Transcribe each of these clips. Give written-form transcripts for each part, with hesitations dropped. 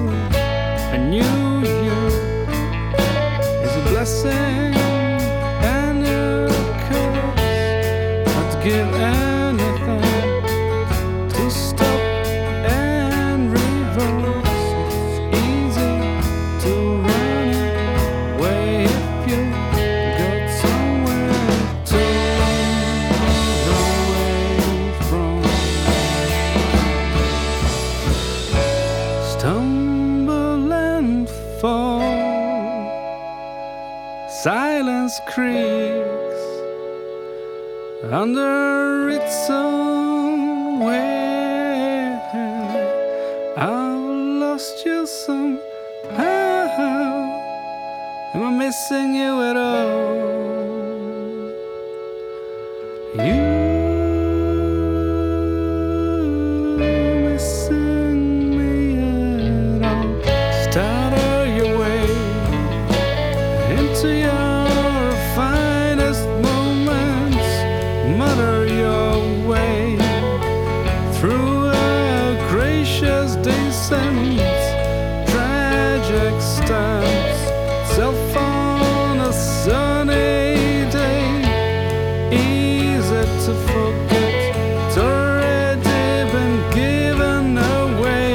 a new year is a blessing and a curse. I'd give anything to stop and reverse. It's easy to run away if you got somewhere to run away from. Stumble and fall, silence creaks under its own weight. I've lost you somehow. Am I missing you at all? You missing me at all? Stutter your way into your finest moments. Mutter your way through a gracious descent. Tragic stamps self on a sunny day. Easy to forget, it's already been given away.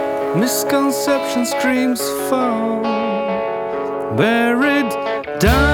Misconception screams fall, buried down.